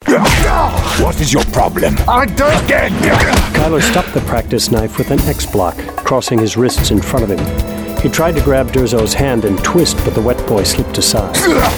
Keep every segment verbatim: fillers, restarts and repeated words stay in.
What is your problem? I don't get. Kyler stopped the practice knife with an X-block, crossing his wrists in front of him. He tried to grab Durzo's hand and twist, but the wet boy slipped aside.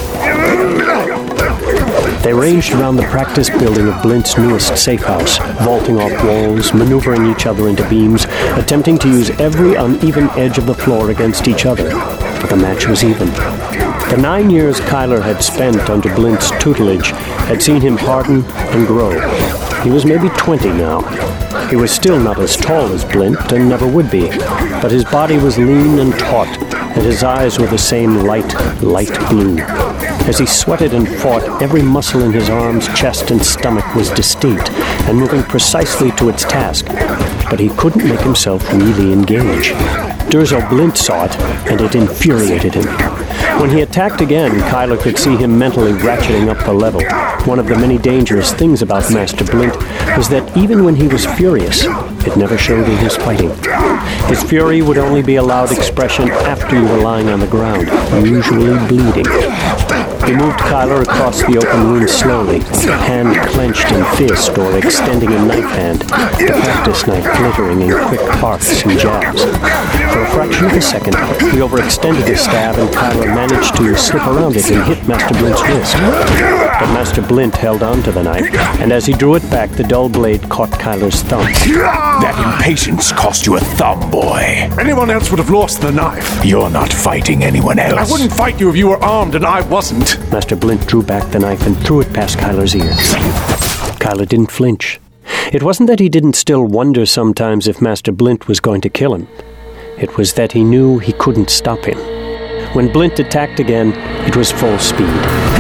They ranged around the practice building of Blint's newest safe house, vaulting off walls, maneuvering each other into beams, attempting to use every uneven edge of the floor against each other. But the match was even. The nine years Kyler had spent under Blint's tutelage had seen him harden and grow. He was maybe twenty now. He was still not as tall as Blint, and never would be, but his body was lean and taut, and his eyes were the same light, light blue. As he sweated and fought, every muscle in his arms, chest, and stomach was distinct and moving precisely to its task, but he couldn't make himself really engage. Durzo Blint saw it, and it infuriated him. When he attacked again, Kyler could see him mentally ratcheting up the level. One of the many dangerous things about Master Blint was that even when he was furious, it never showed in his fighting. His fury would only be allowed expression after you were lying on the ground, usually bleeding. He moved Kyler across the open room slowly, hand clenched in fist or extending a knife hand, the practice knife glittering in quick arcs and jabs. For a fraction of a second, he overextended his stab and Kyler managed to slip around it and hit Master Blint's wrist. But Master Blint held on to the knife, and as he drew it back, the dull blade caught Kyler's thumb. That impatience cost you a thumb, boy. Anyone else would have lost the knife. You're not fighting anyone else. I wouldn't fight you if you were armed and I wasn't. Master Blint drew back the knife and threw it past Kyler's ear. Kyler didn't flinch. It wasn't that he didn't still wonder sometimes if Master Blint was going to kill him. It was that he knew he couldn't stop him. When Blint attacked again, it was full speed.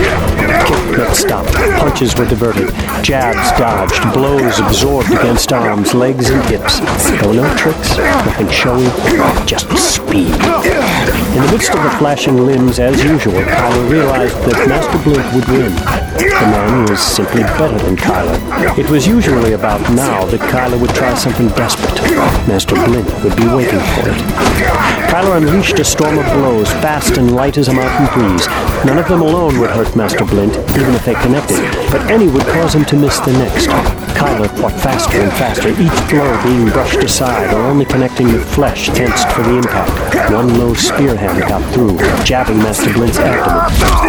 Kick that stopped, punches were diverted, jabs dodged, blows absorbed against arms, legs, and hips. There were no tricks, nothing showy, just speed. In the midst of the flashing limbs, as usual, Kyler realized that Master Blint would win. The man was simply better than Kyler. It was usually about now that Kyler would try something desperate. Master Blint would be waiting for it. Kyler unleashed a storm of blows, fast and light as a mountain breeze. None of them alone would hurt Master Blint, even if they connected, but any would cause him to miss the next. Kyler fought faster and faster, each blow being brushed aside or only connecting with flesh tensed for the impact. One low spear hand got through, jabbing Master Blint's abdomen.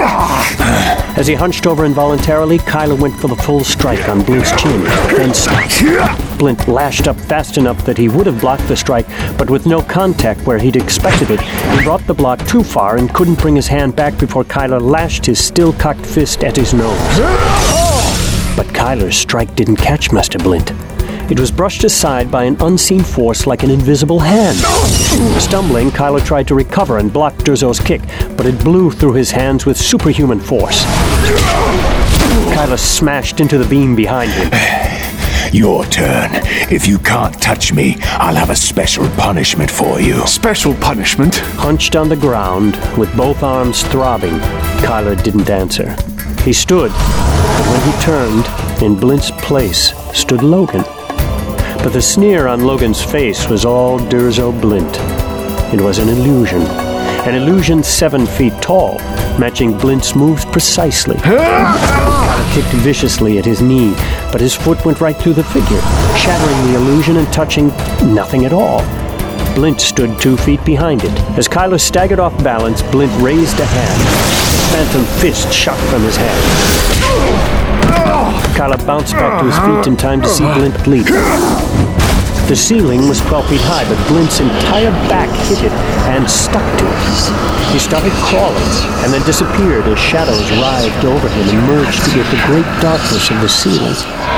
As he hunched over involuntarily, Kyler went for the full strike on Blint's chin, then stopped. Blint lashed up fast enough that he would have blocked the strike, but with no contact where he'd expected it, he brought the block too far and couldn't bring his hand back before Kyler lashed his still-cocked fist at his nose. But Kyler's strike didn't catch Master Blint. It was brushed aside by an unseen force like an invisible hand. Stumbling, Kyler tried to recover and block Durzo's kick, but it blew through his hands with superhuman force. Kyler smashed into the beam behind him. Your turn. If you can't touch me, I'll have a special punishment for you. Special punishment? Hunched on the ground, with both arms throbbing, Kyler didn't answer. He stood, but when he turned, in Blint's place stood Logan. But the sneer on Logan's face was all Durzo Blint. It was an illusion. An illusion seven feet tall, matching Blint's moves precisely. Kyler kicked viciously at his knee, but his foot went right through the figure, shattering the illusion and touching nothing at all. Blint stood two feet behind it. As Kyler staggered off balance, Blint raised a hand. A phantom fist shot from his hand. Kyler bounced back to his feet in time to see Blint bleed. The ceiling was twelve feet high, but Blint's entire back hit it and stuck to it. He started crawling and then disappeared as shadows writhed over him and merged with the great darkness of the ceiling.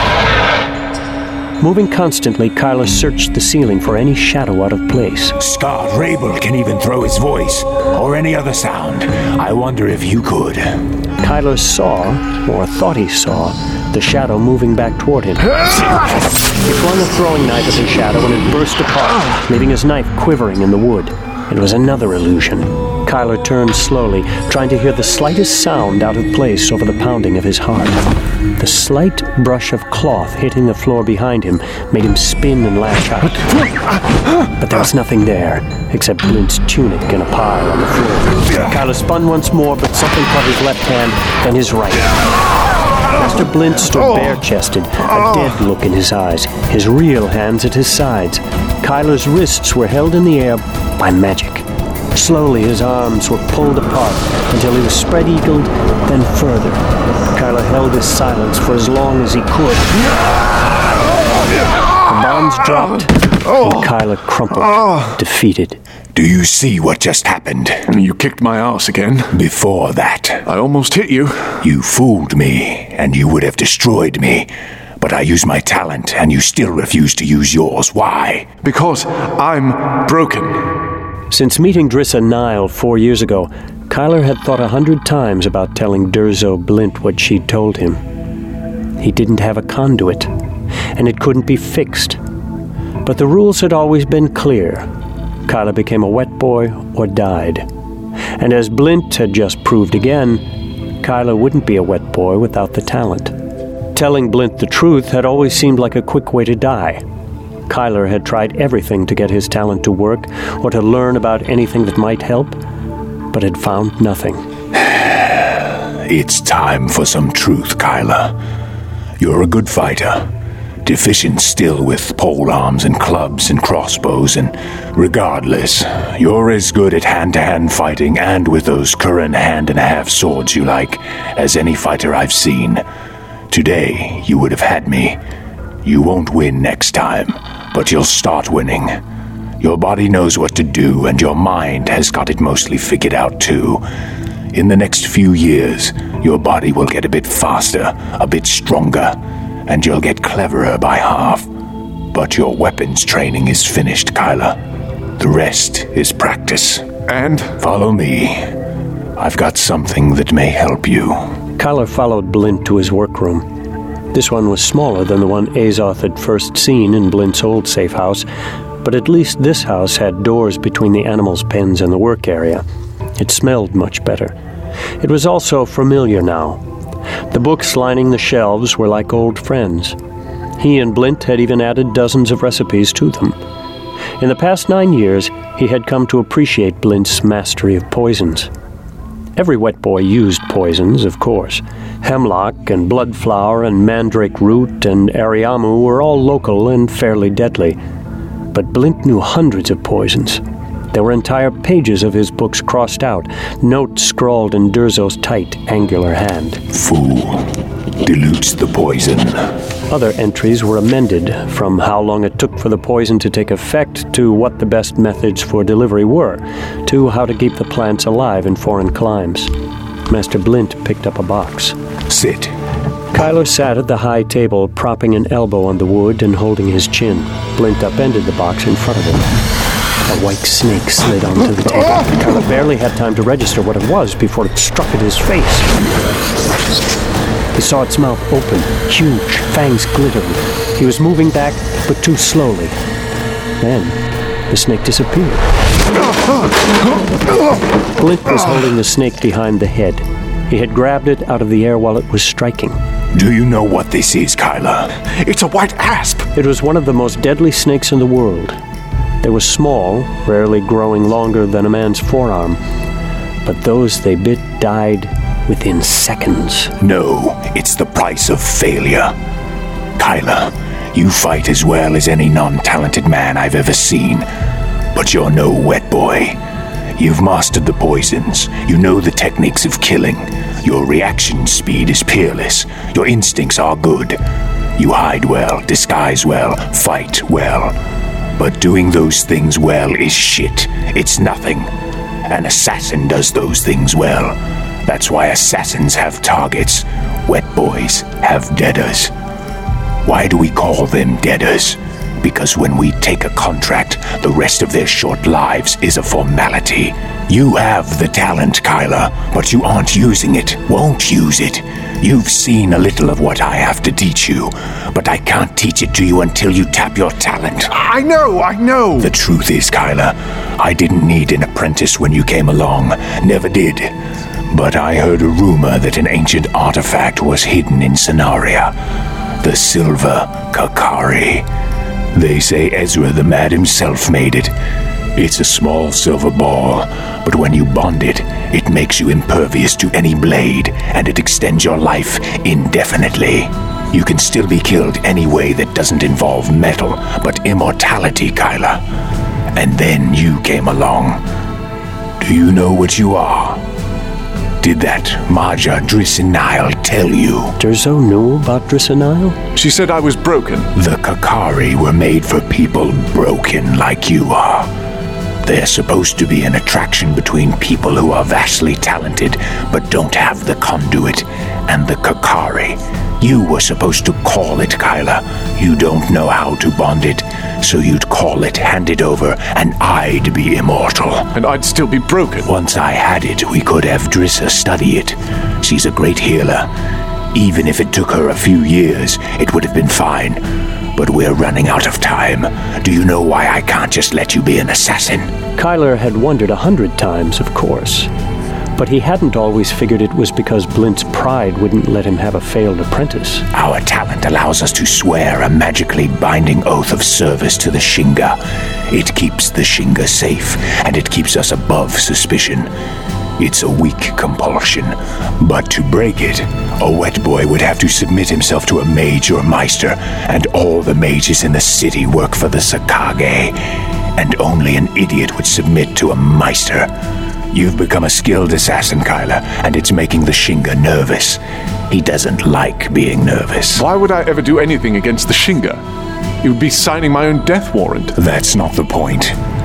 Moving constantly, Kyler searched the ceiling for any shadow out of place. Scott Rabel can even throw his voice, or any other sound. I wonder if you could. Kyler saw, or thought he saw, the shadow moving back toward him. He flung a throwing knife at the shadow and it burst apart, leaving his knife quivering in the wood. It was another illusion. Kyler turned slowly, trying to hear the slightest sound out of place over the pounding of his heart. The slight brush of cloth hitting the floor behind him made him spin and lash out. But there was nothing there, except Blint's tunic in a pile on the floor. Kyler spun once more, but something caught his left hand, then his right. Master Blint stood bare-chested, a dead look in his eyes, his real hands at his sides. Kyler's wrists were held in the air by magic. Slowly his arms were pulled apart until he was spread-eagled, then further. Kyler held his silence for as long as he could. The bonds dropped, and Kyler crumpled, defeated. Do you see what just happened? You kicked my ass again. Before that, I almost hit you. You fooled me, and you would have destroyed me. But I use my talent, and you still refuse to use yours. Why? Because I'm broken. Since meeting Drissa Nile four years ago, Kyler had thought a hundred times about telling Durzo Blint what she'd told him. He didn't have a conduit, and it couldn't be fixed. But the rules had always been clear. Kyler became a wet boy or died. And as Blint had just proved again, Kyler wouldn't be a wet boy without the talent. Telling Blint the truth had always seemed like a quick way to die. Kyler had tried everything to get his talent to work or to learn about anything that might help, but had found nothing. It's time for some truth, Kyler. You're a good fighter. Deficient still with pole arms and clubs and crossbows, and regardless, you're as good at hand-to-hand fighting and with those current hand-and-a-half swords you like as any fighter I've seen. Today, you would have had me. You won't win next time, but you'll start winning. Your body knows what to do, and your mind has got it mostly figured out too. In the next few years, your body will get a bit faster, a bit stronger, and you'll get cleverer by half. But your weapons training is finished, Kyler. The rest is practice. And? Follow me. I've got something that may help you. Kyler followed Blint to his workroom. This one was smaller than the one Azoth had first seen in Blint's old safe house, but at least this house had doors between the animals' pens and the work area. It smelled much better. It was also familiar now. The books lining the shelves were like old friends. He and Blint had even added dozens of recipes to them. In the past nine years, he had come to appreciate Blint's mastery of poisons. Every wet boy used poisons, of course. Hemlock and bloodflower and mandrake root and ariamu were all local and fairly deadly. But Blint knew hundreds of poisons. There were entire pages of his books crossed out, notes scrawled in Durzo's tight, angular hand. Fool. Dilutes the poison. Other entries were amended, from how long it took for the poison to take effect to what the best methods for delivery were, to how to keep the plants alive in foreign climes. Master Blint picked up a box. Sit. Kyler sat at the high table, propping an elbow on the wood and holding his chin. Blint upended the box in front of him. A white snake slid onto the table. Kyler barely had time to register what it was before it struck at his face. He saw its mouth open, huge, fangs glittering. He was moving back, but too slowly. Then, the snake disappeared. Blint was holding the snake behind the head. He had grabbed it out of the air while it was striking. Do you know what this is, Kyler? It's a white asp. It was one of the most deadly snakes in the world. They were small, rarely growing longer than a man's forearm. But those they bit died within seconds. No, it's the price of failure. Kyler, you fight as well as any non-talented man I've ever seen. But you're no wet boy. You've mastered the poisons. You know the techniques of killing. Your reaction speed is peerless. Your instincts are good. You hide well, disguise well, fight well. But doing those things well is shit. It's nothing. An assassin does those things well. That's why assassins have targets. Wet boys have deaders. Why do we call them deaders? Because when we take a contract, the rest of their short lives is a formality. You have the talent, Kyler, but you aren't using it, won't use it. You've seen a little of what I have to teach you, but I can't teach it to you until you tap your talent. I know, I know. The truth is, Kyler, I didn't need an apprentice when you came along. Never did. But I heard a rumor that an ancient artifact was hidden in Sonaria. The Silver Kakari. They say Ezra the Mad himself made it. It's a small silver ball, but when you bond it, it makes you impervious to any blade, and it extends your life indefinitely. You can still be killed any way that doesn't involve metal, but immortality, Kyla. And then you came along. Do you know what you are? Did that Maja Drissenile tell you? Durzo knew about Drissenile? She said I was broken. The Kakari were made for people broken like you are. They're supposed to be an attraction between people who are vastly talented but don't have the conduit and the Kakari. You were supposed to call it, Kyla. You don't know how to bond it, so you'd call it, hand it over, and I'd be immortal. And I'd still be broken. Once I had it, we could have Drissa study it. She's a great healer. Even if it took her a few years, it would have been fine. But we're running out of time. Do you know why I can't just let you be an assassin? Kyler had wondered a hundred times, of course. But he hadn't always figured it was because Blint's pride wouldn't let him have a failed apprentice. Our talent allows us to swear a magically binding oath of service to the Shinga. It keeps the Shinga safe, and it keeps us above suspicion. It's a weak compulsion, but to break it, a wet boy would have to submit himself to a mage or meister, and all the mages in the city work for the Sakage, and only an idiot would submit to a meister. You've become a skilled assassin, Kyla, and it's making the Shinga nervous. He doesn't like being nervous. Why would I ever do anything against the Shinga? It would be signing my own death warrant. That's not the point.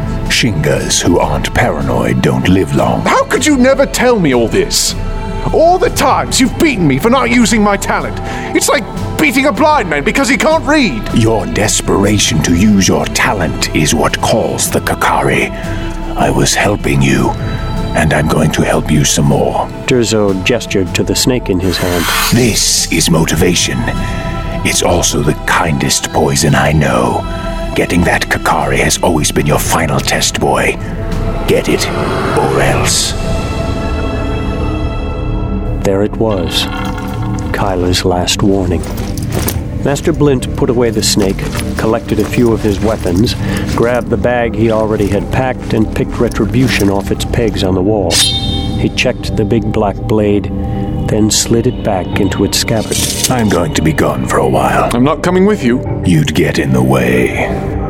Shingas who aren't paranoid don't live long. How could you never tell me all this? All the times you've beaten me for not using my talent. It's like beating a blind man because he can't read. Your desperation to use your talent is what calls the Kakari. I was helping you, and I'm going to help you some more. Durzo gestured to the snake in his hand. This is motivation. It's also the kindest poison I know. Getting that Kakari has always been your final test, boy. Get it, or else. There it was, Kyla's last warning. Master Blint put away the snake, collected a few of his weapons, grabbed the bag he already had packed, and picked Retribution off its pegs on the wall. He checked the big black blade, then slid it back into its scabbard. I'm going to be gone for a while. I'm not coming with you. You'd get in the way.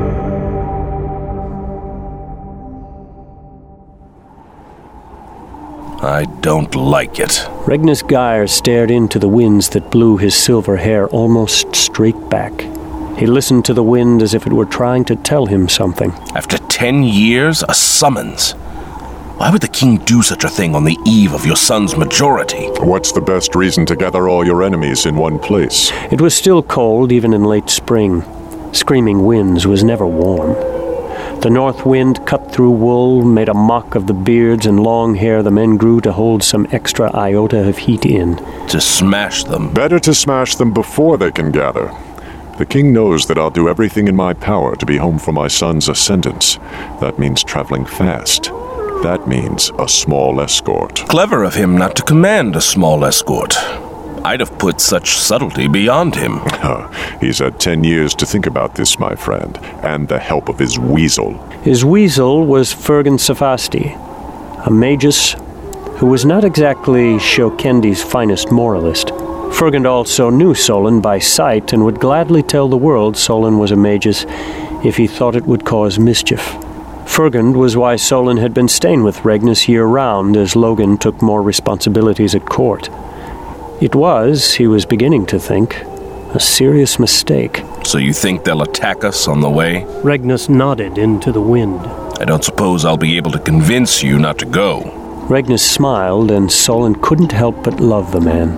I don't like it. Regnus Geyer stared into the winds that blew his silver hair almost straight back. He listened to the wind as if it were trying to tell him something. After ten years, a summons. Why would the king do such a thing on the eve of your son's majority? What's the best reason to gather all your enemies in one place? It was still cold, even in late spring. Screaming Winds was never warm. The north wind cut through wool, made a mock of the beards and long hair the men grew to hold some extra iota of heat in. To smash them. Better to smash them before they can gather. The king knows that I'll do everything in my power to be home for my son's ascendance. That means traveling fast. That means a small escort. Clever of him not to command a small escort. I'd have put such subtlety beyond him. He's had ten years to think about this, my friend, and the help of his weasel. His weasel was Fergan Safasti, a magus who was not exactly Shokendi's finest moralist. Fergan also knew Solon by sight and would gladly tell the world Solon was a magus if he thought it would cause mischief. Fergan was why Solon had been staying with Regnus year-round as Logan took more responsibilities at court. It was, he was beginning to think, a serious mistake. So you think they'll attack us on the way? Regnus nodded into the wind. I don't suppose I'll be able to convince you not to go. Regnus smiled, and Solon couldn't help but love the man.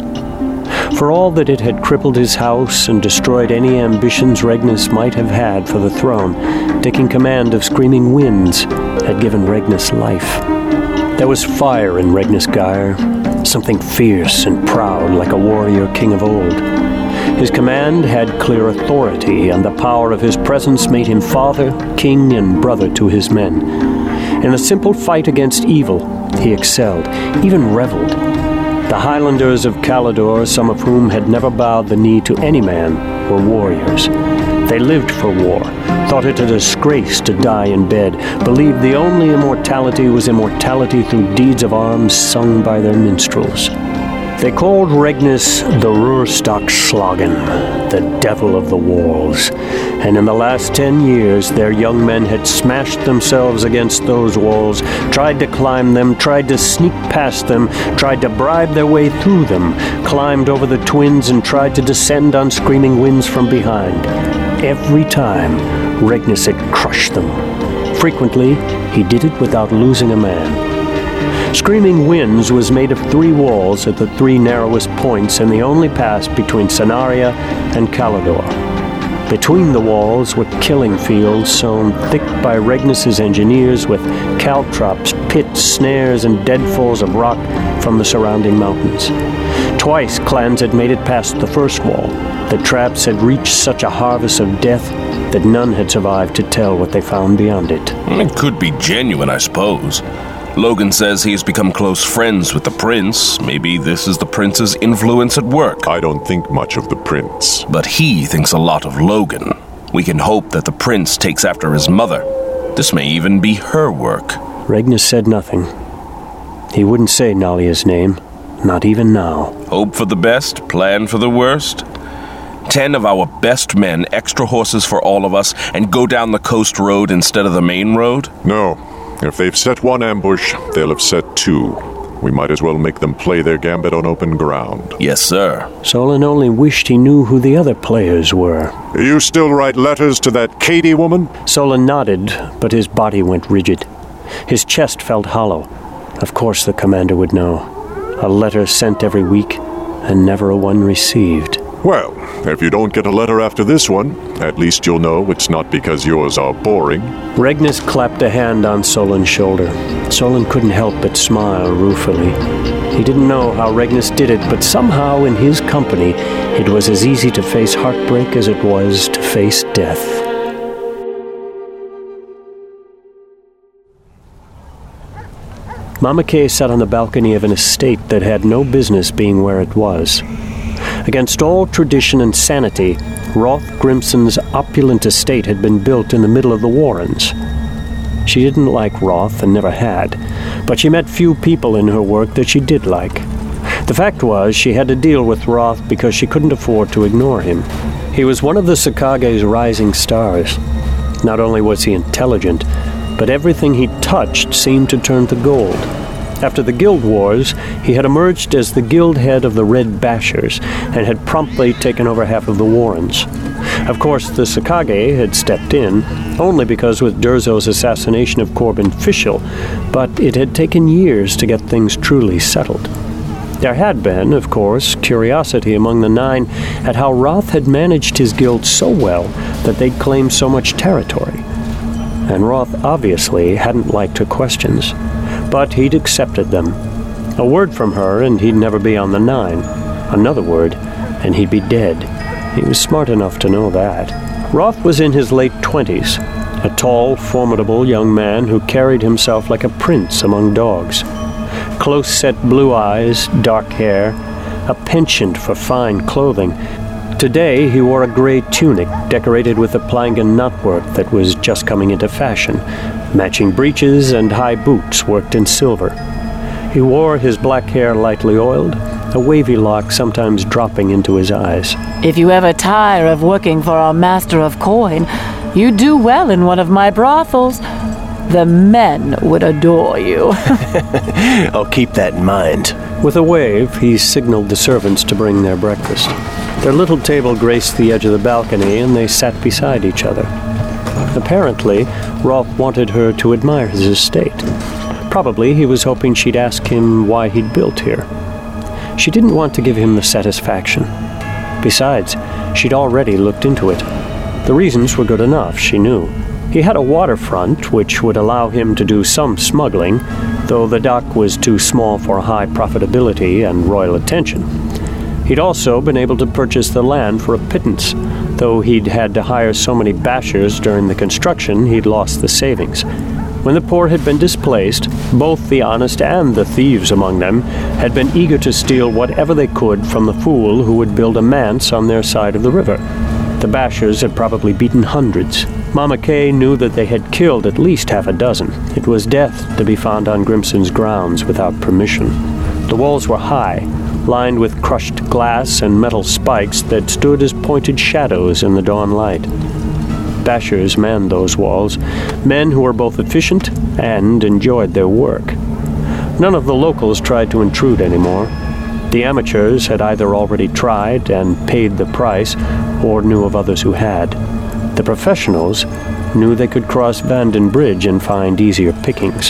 For all that it had crippled his house and destroyed any ambitions Regnus might have had for the throne, taking command of Screaming Winds had given Regnus life. There was fire in Regnus Geyer, something fierce and proud like a warrior king of old. His command had clear authority, and the power of his presence made him father, king, and brother to his men. In a simple fight against evil, he excelled, even reveled. The Highlanders of Calador, some of whom had never bowed the knee to any man, were warriors. They lived for war, thought it a disgrace to die in bed, believed the only immortality was immortality through deeds of arms sung by their minstrels. They called Regnus the Rurstockslagen, the devil of the walls, and in the last ten years their young men had smashed themselves against those walls, tried to climb them, tried to sneak past them, tried to bribe their way through them, climbed over the twins and tried to descend on screaming winds from behind. Every time, Regnus had crushed them. Frequently, he did it without losing a man. Screaming Winds was made of three walls at the three narrowest points and the only pass between Cenaria and Calidor. Between the walls were killing fields sown thick by Regnus's engineers with caltrops, pits, snares, and deadfalls of rock from the surrounding mountains. Twice clans had made it past the first wall. The traps had reached such a harvest of death that none had survived to tell what they found beyond it. It could be genuine, I suppose. Logan says he has become close friends with the prince. Maybe this is the prince's influence at work. I don't think much of the prince. But he thinks a lot of Logan. We can hope that the prince takes after his mother. This may even be her work. Regnus said nothing. He wouldn't say Nalia's name, not even now. Hope for the best, plan for the worst. Ten of our best men, extra horses for all of us, and go down the coast road instead of the main road? No. If they've set one ambush, they'll have set two. We might as well make them play their gambit on open ground. Yes, sir. Solon only wished he knew who the other players were. You still write letters to that Katie woman? Solon nodded, but his body went rigid. His chest felt hollow. Of course the commander would know. A letter sent every week, and never a one received. Well, if you don't get a letter after this one, at least you'll know it's not because yours are boring. Regnus clapped a hand on Solon's shoulder. Solon couldn't help but smile ruefully. He didn't know how Regnus did it, but somehow in his company it was as easy to face heartbreak as it was to face death. Mama Kay sat on the balcony of an estate that had no business being where it was. Against all tradition and sanity, Roth Grimson's opulent estate had been built in the middle of the Warrens. She didn't like Roth and never had, but she met few people in her work that she did like. The fact was, she had to deal with Roth because she couldn't afford to ignore him. He was one of the Sakage's rising stars. Not only was he intelligent, but everything he touched seemed to turn to gold. After the Guild Wars, he had emerged as the guild head of the Red Bashers and had promptly taken over half of the Warrens. Of course, the Sakage had stepped in, only because with Durzo's assassination of Corbin Fischl, but it had taken years to get things truly settled. There had been, of course, curiosity among the Nine at how Roth had managed his guild so well that they'd claimed so much territory. And Roth obviously hadn't liked her questions. But he'd accepted them. A word from her, and he'd never be on the Nine. Another word, and he'd be dead. He was smart enough to know that. Roth was in his late twenties, a tall, formidable young man who carried himself like a prince among dogs. Close-set blue eyes, dark hair, a penchant for fine clothing. Today he wore a gray tunic decorated with a Plangan knotwork that was just coming into fashion, matching breeches and high boots worked in silver. He wore his black hair lightly oiled, a wavy lock sometimes dropping into his eyes. If you ever tire of working for our master of coin, you'd do well in one of my brothels. The men would adore you. I'll keep that in mind. With a wave, he signaled the servants to bring their breakfast. Their little table graced the edge of the balcony, and they sat beside each other. Apparently, Roth wanted her to admire his estate. Probably he was hoping she'd ask him why he'd built here. She didn't want to give him the satisfaction. Besides, she'd already looked into it. The reasons were good enough, she knew. He had a waterfront, which would allow him to do some smuggling, though the dock was too small for high profitability and royal attention. He'd also been able to purchase the land for a pittance. Though he'd had to hire so many bashers during the construction, he'd lost the savings. When the poor had been displaced, both the honest and the thieves among them had been eager to steal whatever they could from the fool who would build a manse on their side of the river. The Bashers had probably beaten hundreds. Mama Kay knew that they had killed at least half a dozen. It was death to be found on Grimson's grounds without permission. The walls were high, lined with crushed glass and metal spikes that stood as pointed shadows in the dawn light. Bashers manned those walls, men who were both efficient and enjoyed their work. None of the locals tried to intrude anymore. The amateurs had either already tried and paid the price, or knew of others who had. The professionals knew they could cross Vanden Bridge and find easier pickings.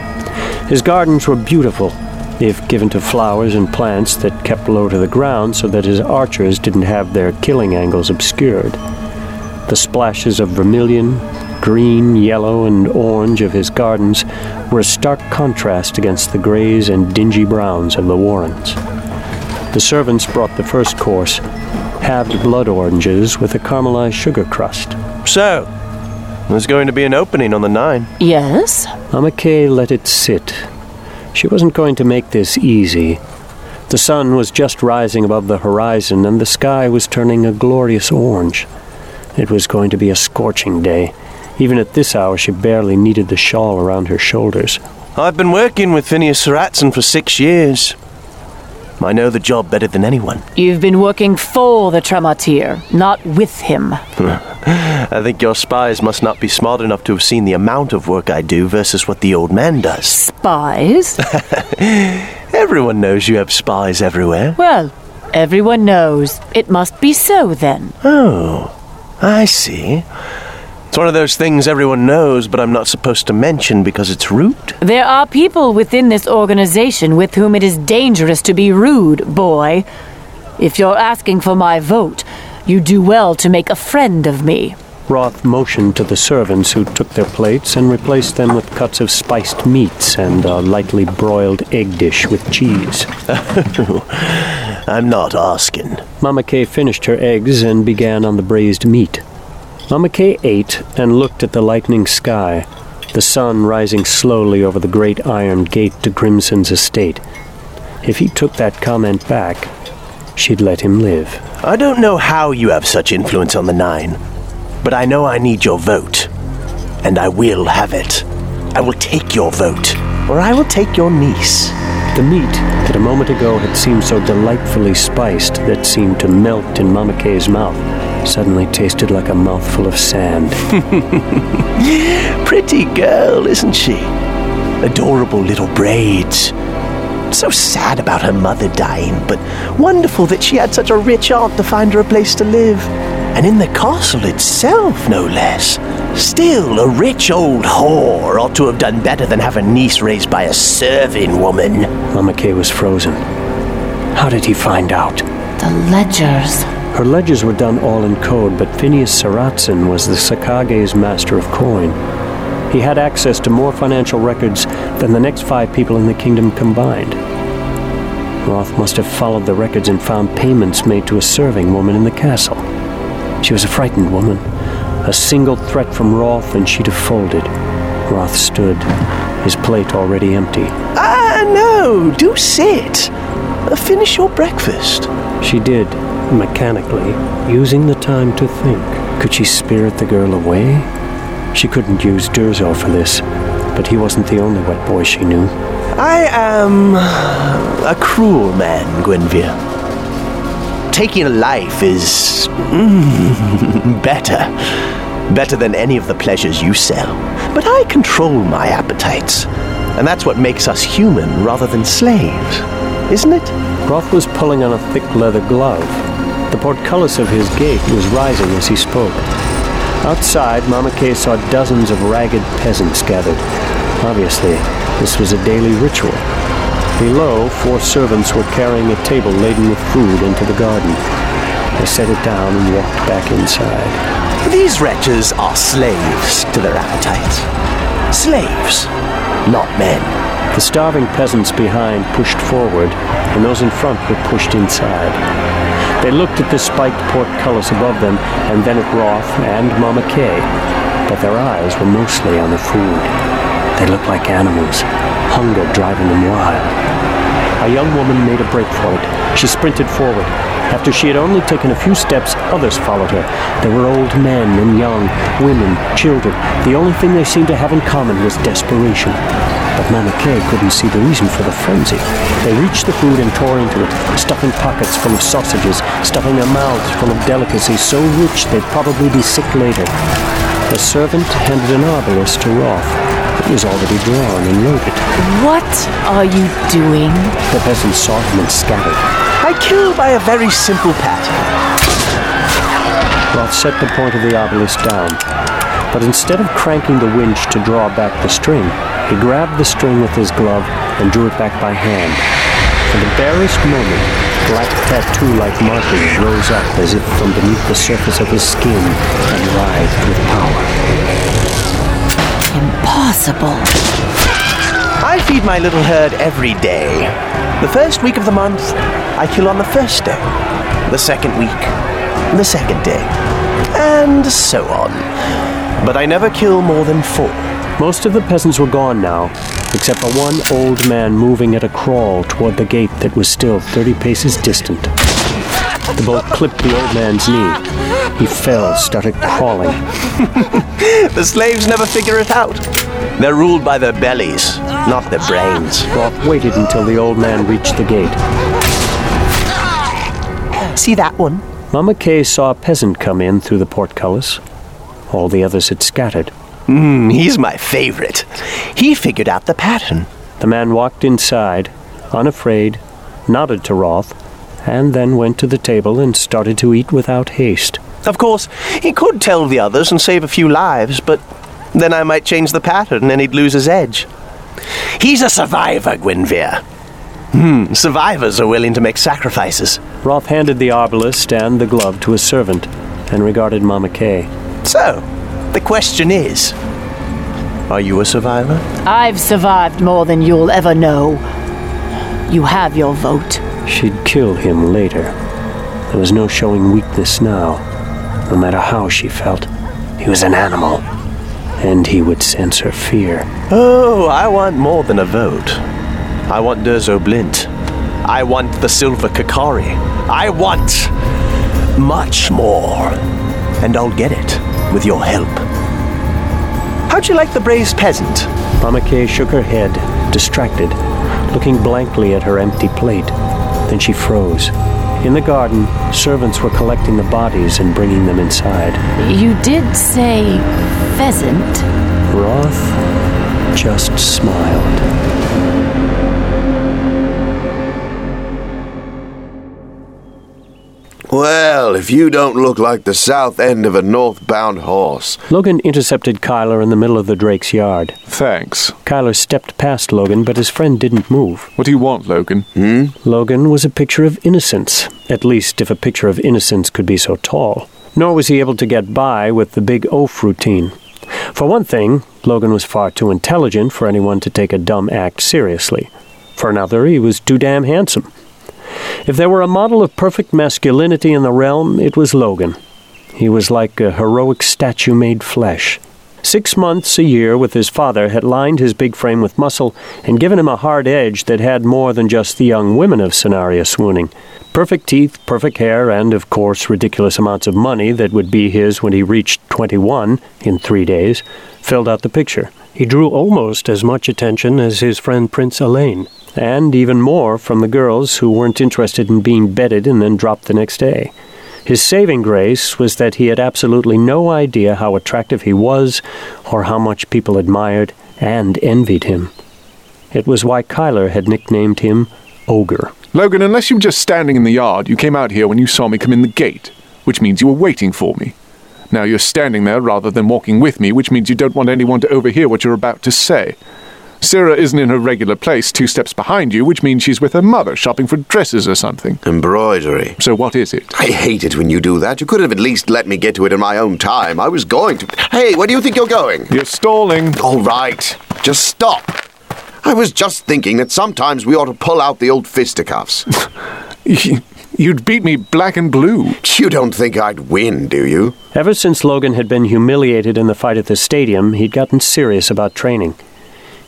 His gardens were beautiful, if given to flowers and plants that kept low to the ground so that his archers didn't have their killing angles obscured. The splashes of vermilion, green, yellow, and orange of his gardens were a stark contrast against the grays and dingy browns of the warrens. The servants brought the first course, halved blood oranges with a caramelized sugar crust. So, there's going to be an opening on the Nine. Yes? Mama Kay let it sit. She wasn't going to make this easy. The sun was just rising above the horizon, and the sky was turning a glorious orange. It was going to be a scorching day. Even at this hour, she barely needed the shawl around her shoulders. I've been working with Phineas Saratzen for six years. I know the job better than anyone. You've been working for the Trematier, not with him. I think your spies must not be smart enough to have seen the amount of work I do versus what the old man does. Spies? Everyone knows you have spies everywhere. Well, everyone knows. It must be so, then. Oh, I see. It's one of those things everyone knows, but I'm not supposed to mention because it's rude. There are people within this organization with whom it is dangerous to be rude, boy. If you're asking for my vote, you do well to make a friend of me. Roth motioned to the servants, who took their plates and replaced them with cuts of spiced meats and a lightly broiled egg dish with cheese. I'm not asking. Mama Kay finished her eggs and began on the braised meat. Mama Kay ate and looked at the lightening sky, the sun rising slowly over the great iron gate to Grimson's estate. If he took that comment back, she'd let him live. I don't know how you have such influence on the Nine, but I know I need your vote, and I will have it. I will take your vote, or I will take your niece. The meat that a moment ago had seemed so delightfully spiced that seemed to melt in Mama Kay's mouth suddenly tasted like a mouthful of sand. Pretty girl, isn't she? Adorable little braids. So sad about her mother dying, but wonderful that she had such a rich aunt to find her a place to live. And in the castle itself, no less. Still, a rich old whore ought to have done better than have a niece raised by a serving woman. Mama Kay was frozen. How did he find out? The ledgers. Her ledgers were done all in code, but Phineas Saratzen was the Sakage's master of coin. He had access to more financial records than the next five people in the kingdom combined. Roth must have followed the records and found payments made to a serving woman in the castle. She was a frightened woman. A single threat from Roth and she'd have folded. Roth stood, his plate already empty. Ah, no, do sit. Uh, finish your breakfast. She did, mechanically, using the time to think. Could she spirit the girl away? She couldn't use Durzo for this, but he wasn't the only wet boy she knew. I am a cruel man, Guinevere. Taking a life is mm, better. Better than any of the pleasures you sell. But I control my appetites. And that's what makes us human rather than slaves. Isn't it? Roth was pulling on a thick leather glove. The portcullis of his gait was rising as he spoke. Outside, Mama Kay saw dozens of ragged peasants gathered. Obviously, this was a daily ritual. Below, four servants were carrying a table laden with food into the garden. They set it down and walked back inside. These wretches are slaves to their appetites. Slaves, not men. The starving peasants behind pushed forward, and those in front were pushed inside. They looked at the spiked portcullis above them, and then at Roth and Mama Kay, but their eyes were mostly on the food. They looked like animals, hunger driving them wild. A young woman made a break for it. She sprinted forward. After she had only taken a few steps, others followed her. There were old men and young, women, children. The only thing they seemed to have in common was desperation. But Mama Kay couldn't see the reason for the frenzy. They reached the food and tore into it, stuffing pockets full of sausages, stuffing their mouths full of delicacies so rich they'd probably be sick later. The servant handed an obelisk to Roth. It was already drawn and loaded. What are you doing? The peasants saw him and scattered. I kill by a very simple pattern. Roth set the point of the obelisk down, but instead of cranking the winch to draw back the string, he grabbed the string with his glove and drew it back by hand. For the barest moment, black tattoo-like markings rose up as if from beneath the surface of his skin and writhed with power. Impossible. I feed my little herd every day. The first week of the month, I kill on the first day. The second week, the second day. And so on. But I never kill more than four. Most of the peasants were gone now, except for one old man moving at a crawl toward the gate that was still thirty paces distant. The bolt clipped the old man's knee. He fell, started crawling. The slaves never figure it out. They're ruled by their bellies, not their brains. Roth waited until the old man reached the gate. See that one? Mama Kay saw a peasant come in through the portcullis. All the others had scattered. Mm, he's my favorite. He figured out the pattern. The man walked inside, unafraid, nodded to Roth, and then went to the table and started to eat without haste. Of course, he could tell the others and save a few lives, but then I might change the pattern and he'd lose his edge. He's a survivor, Gwynvere. Hmm, survivors are willing to make sacrifices. Roth handed the obelisk and the glove to a servant and regarded Mama Kay. So, the question is, are you a survivor? I've survived more than you'll ever know. You have your vote. She'd kill him later. There was no showing weakness now, no matter how she felt. He was an animal, and he would sense her fear. Oh, I want more than a vote. I want Durzo Blint. I want the Silver Kakari. I want much more. And I'll get it with your help. How'd you like the braised peasant? Mama Kay shook her head, distracted, looking blankly at her empty plate. Then she froze. In the garden, servants were collecting the bodies and bringing them inside. You did say pheasant. Roth just smiled. Well, if you don't look like the south end of a northbound horse. Logan intercepted Kyler in the middle of the Drake's yard. Thanks. Kyler stepped past Logan, but his friend didn't move. What do you want, Logan? Hmm? Logan was a picture of innocence, at least if a picture of innocence could be so tall. Nor was he able to get by with the big oaf routine. For one thing, Logan was far too intelligent for anyone to take a dumb act seriously. For another, he was too damn handsome. If there were a model of perfect masculinity in the realm, it was Logan. He was like a heroic statue made flesh. Six months a year with his father had lined his big frame with muscle and given him a hard edge that had more than just the young women of Cennaria swooning. Perfect teeth, perfect hair, and, of course, ridiculous amounts of money that would be his when he reached twenty-one in three days filled out the picture. He drew almost as much attention as his friend Prince Elaine, and even more from the girls who weren't interested in being bedded and then dropped the next day. His saving grace was that he had absolutely no idea how attractive he was or how much people admired and envied him. It was why Kyler had nicknamed him Ogre. Logan, unless you were just standing in the yard, you came out here when you saw me come in the gate, which means you were waiting for me. Now you're standing there rather than walking with me, which means you don't want anyone to overhear what you're about to say. Sarah isn't in her regular place two steps behind you, which means she's with her mother shopping for dresses or something. Embroidery. So what is it? I hate it when you do that. You could have at least let me get to it in my own time. I was going to... Hey, where do you think you're going? You're stalling. All right. Just stop. I was just thinking that sometimes we ought to pull out the old fisticuffs. You'd beat me black and blue. You don't think I'd win, do you? Ever since Logan had been humiliated in the fight at the stadium, he'd gotten serious about training.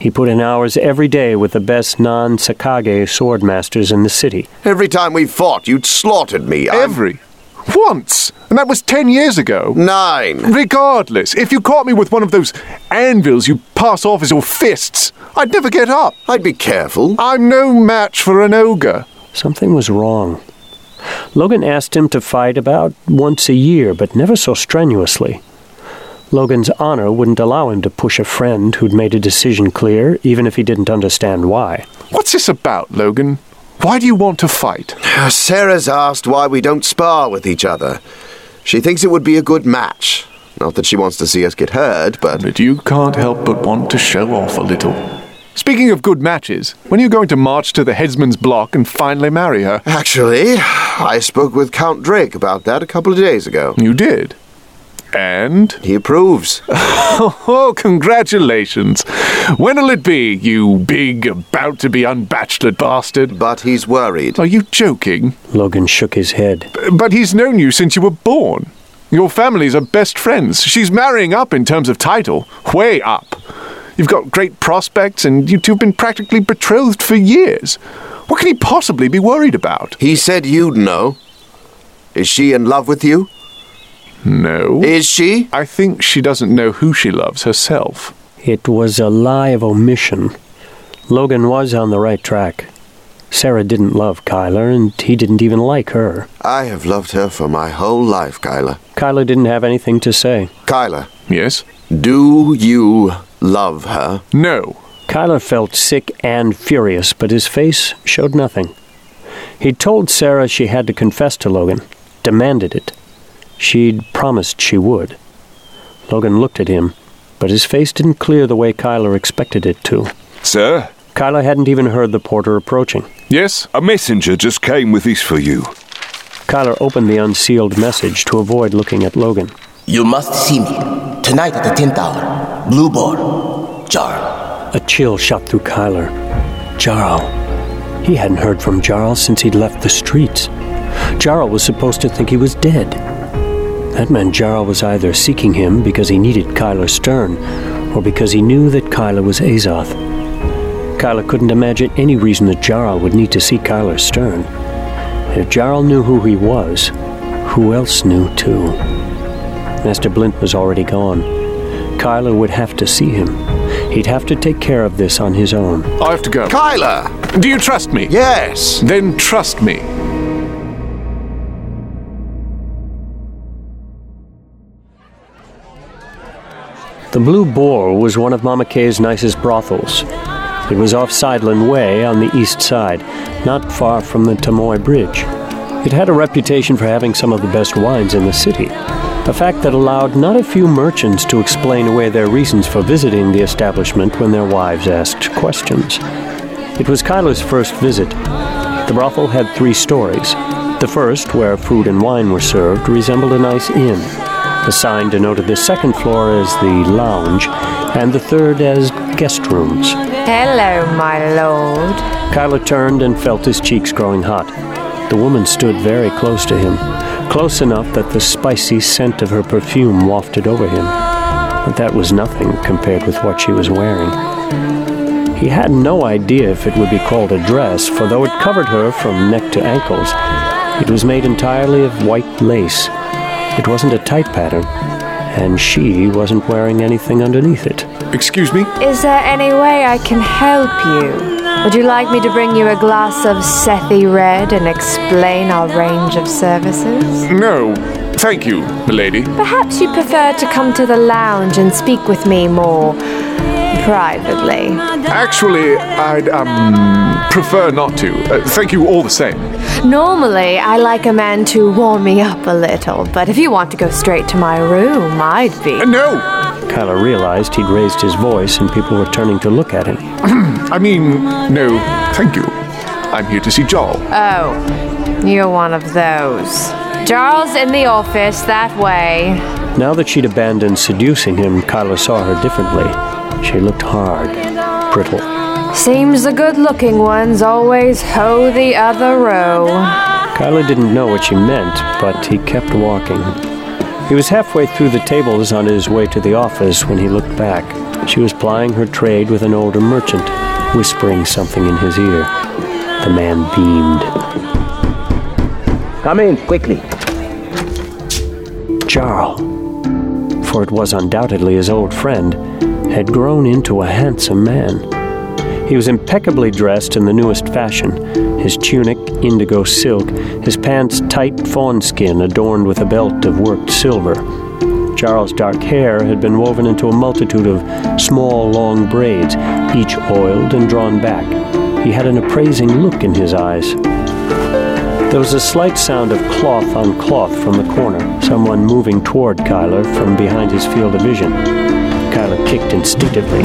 He put in hours every day with the best non-Sakage swordmasters in the city. Every time we fought, you'd slaughtered me. I'm... Every? Once! And that was ten years ago. Nine. Regardless, if you caught me with one of those anvils you pass off as your fists, I'd never get up. I'd be careful. I'm no match for an ogre. Something was wrong. Logan asked him to fight about once a year, but never so strenuously. Logan's honor wouldn't allow him to push a friend who'd made a decision clear, even if he didn't understand why. What's this about, Logan? Why do you want to fight? Sarah's asked why we don't spar with each other. She thinks it would be a good match. Not that she wants to see us get hurt, but... But you can't help but want to show off a little. Speaking of good matches, when are you going to march to the headsman's block and finally marry her? Actually, I spoke with Count Drake about that a couple of days ago. You did? And? He approves. Oh, congratulations. When'll it be, you big, about-to-be unbachelored bastard? But he's worried. Are you joking? Logan shook his head. B- but he's known you since you were born. Your families are best friends. She's marrying up in terms of title. Way up. You've got great prospects, and you two have been practically betrothed for years. What can he possibly be worried about? He said you'd know. Is she in love with you? No. Is she? I think she doesn't know who she loves herself. It was a lie of omission. Logan was on the right track. Sarah didn't love Kyler, and he didn't even like her. I have loved her for my whole life, Kyler. Kyler didn't have anything to say. Kyler. Yes? Do you love her? No. Kyler felt sick and furious, but his face showed nothing. He'd told Sarah she had to confess to Logan, demanded it. She'd promised she would. Logan looked at him, but his face didn't clear the way Kyler expected it to. Sir? Kyler hadn't even heard the porter approaching. Yes? A messenger just came with this for you. Kyler opened the unsealed message to avoid looking at Logan. You must see me. Tonight at the tenth hour. Blue Boar. Jarl. A chill shot through Kyler. Jarl. He hadn't heard from Jarl since he'd left the streets. Jarl was supposed to think he was dead. That meant Jarl was either seeking him because he needed Kyler Stern, or because he knew that Kyler was Azoth. Kyler couldn't imagine any reason that Jarl would need to see Kyler Stern. If Jarl knew who he was, who else knew too? Master Blint was already gone. Kyler would have to see him. He'd have to take care of this on his own. I have to go. Kyler! Do you trust me? Yes. Then trust me. The Blue Boar was one of Mama Kay's nicest brothels. It was off Sideland Way on the east side, not far from the Tamoy Bridge. It had a reputation for having some of the best wines in the city, a fact that allowed not a few merchants to explain away their reasons for visiting the establishment when their wives asked questions. It was Kyler's first visit. The brothel had three stories. The first, where food and wine were served, resembled a nice inn. The sign denoted the second floor as the lounge, and the third as guest rooms. Hello, my lord. Kyler turned and felt his cheeks growing hot. The woman stood very close to him, close enough that the spicy scent of her perfume wafted over him. But that was nothing compared with what she was wearing. He had no idea if it would be called a dress, for though it covered her from neck to ankles, it was made entirely of white lace. It wasn't a tight pattern, and she wasn't wearing anything underneath it. Excuse me? Is there any way I can help you? Would you like me to bring you a glass of Sethi Red and explain our range of services? No, thank you, milady. Perhaps you prefer to come to the lounge and speak with me more privately. Actually, I'd, um, prefer not to. Uh, thank you all the same. Normally, I like a man to warm me up a little, but if you want to go straight to my room, I'd be... Uh, no! Kyler realized he'd raised his voice and people were turning to look at him. I mean, no, thank you. I'm here to see Jarl. Oh, you're one of those. Jarl's in the office, that way. Now that she'd abandoned seducing him, Kyler saw her differently. She looked hard, brittle. Seems the good-looking ones always hoe the other row. Kyler didn't know what she meant, but he kept walking. He was halfway through the tables on his way to the office when he looked back. She was plying her trade with an older merchant, whispering something in his ear. The man beamed. Come in, quickly. Jarl, for it was undoubtedly his old friend, had grown into a handsome man. He was impeccably dressed in the newest fashion, his tunic indigo silk, his pants tight fawn skin adorned with a belt of worked silver. Jarl's dark hair had been woven into a multitude of small, long braids, each oiled and drawn back. He had an appraising look in his eyes. There was a slight sound of cloth on cloth from the corner, someone moving toward Kyler from behind his field of vision. Kyler kicked instinctively.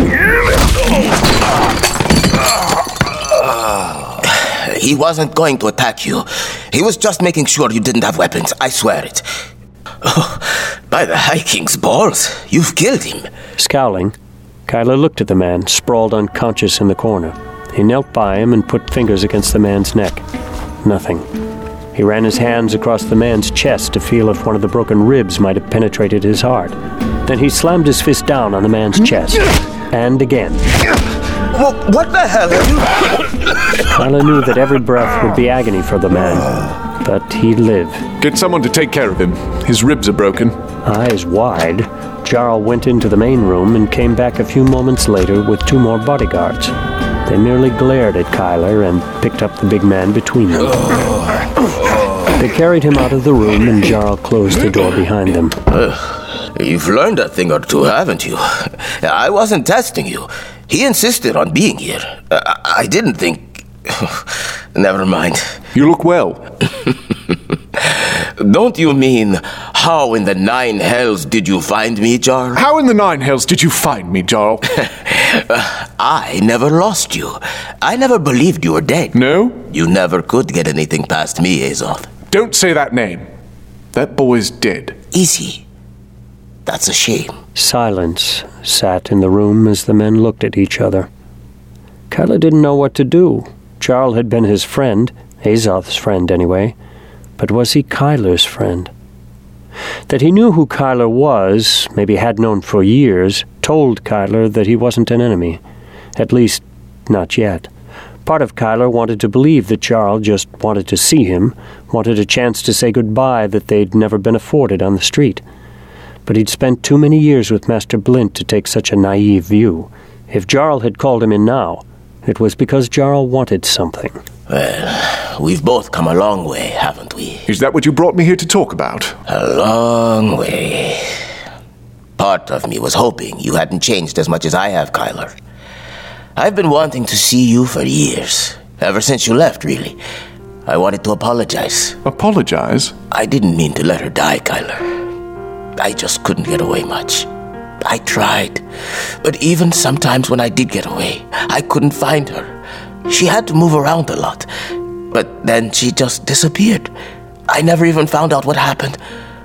He wasn't going to attack you. He was just making sure you didn't have weapons, I swear it. Oh, by the High King's balls, you've killed him. Scowling, Kyler looked at the man, sprawled unconscious in the corner. He knelt by him and put fingers against the man's neck. Nothing. He ran his hands across the man's chest to feel if one of the broken ribs might have penetrated his heart. Then he slammed his fist down on the man's chest. And again. What the hell are you... Kyler knew that every breath would be agony for the man, but he'd live. Get someone to take care of him. His ribs are broken. Eyes wide, Jarl went into the main room and came back a few moments later with two more bodyguards. They merely glared at Kyler and picked up the big man between them. They carried him out of the room and Jarl closed the door behind them. Uh, you've learned a thing or two, haven't you? I wasn't testing you. He insisted on being here. Uh, I didn't think... Never mind. You look well. Don't you mean, how in the nine hells did you find me, Jarl? How in the nine hells did you find me, Jarl? I never lost you. I never believed you were dead. No? You never could get anything past me, Azoth. Don't say that name. That boy's dead. Is he? That's a shame. Silence sat in the room as the men looked at each other. Kyler didn't know what to do. Jarl had been his friend, Azoth's friend anyway, but was he Kyler's friend? That he knew who Kyler was, maybe had known for years, told Kyler that he wasn't an enemy. At least, not yet. Part of Kyler wanted to believe that Jarl just wanted to see him, wanted a chance to say goodbye that they'd never been afforded on the street. But he'd spent too many years with Master Blint to take such a naive view. If Jarl had called him in now, it was because Jarl wanted something. Well, we've both come a long way, haven't we? Is that what you brought me here to talk about? A long way. Part of me was hoping you hadn't changed as much as I have, Kyler. I've been wanting to see you for years. Ever since you left, really. I wanted to apologize. Apologize? I didn't mean to let her die, Kyler. I just couldn't get away much. I tried. But even sometimes when I did get away, I couldn't find her. She had to move around a lot. But then she just disappeared. I never even found out what happened.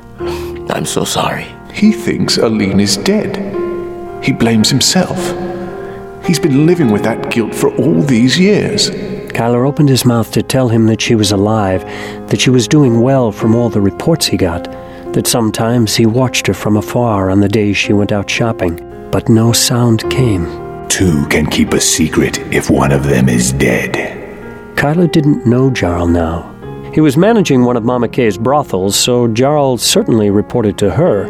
I'm so sorry. He thinks Aline is dead. He blames himself. He's been living with that guilt for all these years. Kyler opened his mouth to tell him that she was alive, that she was doing well from all the reports he got, that sometimes he watched her from afar on the days she went out shopping, but no sound came. Two can keep a secret if one of them is dead. Kyler didn't know Jarl now. He was managing one of Mama Kay's brothels, so Jarl certainly reported to her,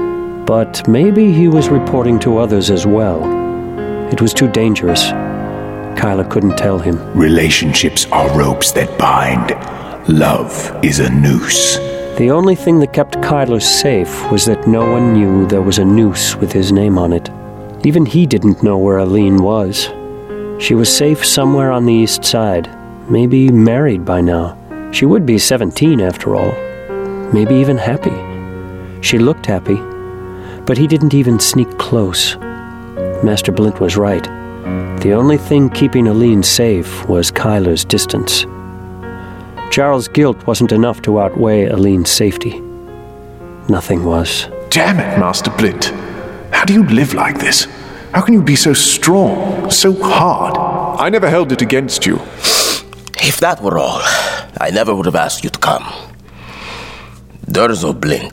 but maybe he was reporting to others as well. It was too dangerous. Kyler couldn't tell him. Relationships are ropes that bind. Love is a noose. The only thing that kept Kyler safe was that no one knew there was a noose with his name on it. Even he didn't know where Aline was. She was safe somewhere on the east side, maybe married by now. She would be seventeen after all, maybe even happy. She looked happy, but he didn't even sneak close. Master Blint was right. The only thing keeping Aline safe was Kyler's distance. Jarl's guilt wasn't enough to outweigh Aline's safety. Nothing was. Damn it, Master Blint. How do you live like this? How can you be so strong, so hard? I never held it against you. If that were all, I never would have asked you to come. Durzo Blint